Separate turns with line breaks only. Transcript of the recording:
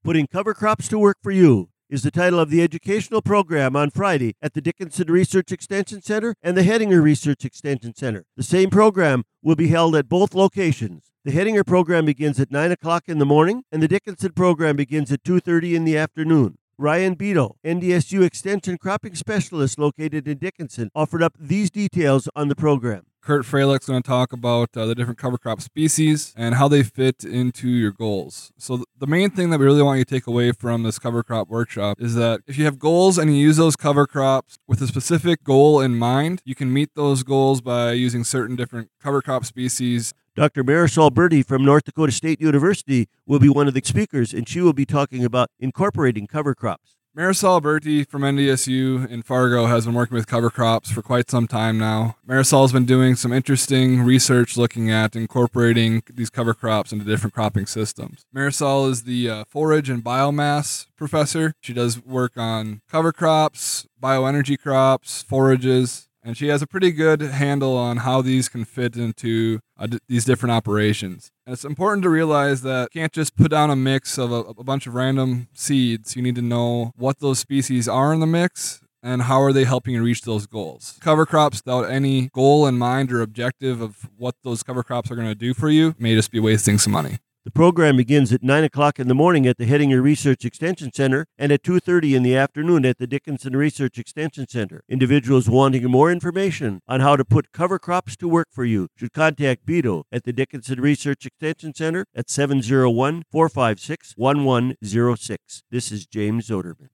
Putting Cover Crops to Work for You is the title of the educational program on Friday at the Dickinson Research Extension Center and the Hettinger Research Extension Center. The same program will be held at both locations. The Hettinger program begins at 9 o'clock in the morning, and the Dickinson program begins at 2:30 in the afternoon. Ryan Beto, NDSU Extension Cropping Specialist located in Dickinson, offered up these details on the program.
Kurt Freilich is going to talk about the different cover crop species and how they fit into your goals. So the main thing that we really want you to take away from this cover crop workshop is that if you have goals and you use those cover crops with a specific goal in mind, you can meet those goals by using certain different cover crop species.
Dr. Marisol Bertie from North Dakota State University will be one of the speakers, and she will be talking about incorporating cover crops.
Marisol Bertie from NDSU in Fargo has been working with cover crops for quite some time now. Marisol's been doing some interesting research looking at incorporating these cover crops into different cropping systems. Marisol is the forage and biomass professor. She does work on cover crops, bioenergy crops, forages, and she has a pretty good handle on how these can fit into these different operations. And it's important to realize that you can't just put down a mix of a bunch of random seeds. You need to know what those species are in the mix and how are they helping you reach those goals. Cover crops without any goal in mind or objective of what those cover crops are going to do for you may just be wasting some money.
The program begins at 9 o'clock in the morning at the Hettinger Research Extension Center and at 2:30 in the afternoon at the Dickinson Research Extension Center. Individuals wanting more information on how to put cover crops to work for you should contact Beto at the Dickinson Research Extension Center at 701-456-1106. This is James Zoderman.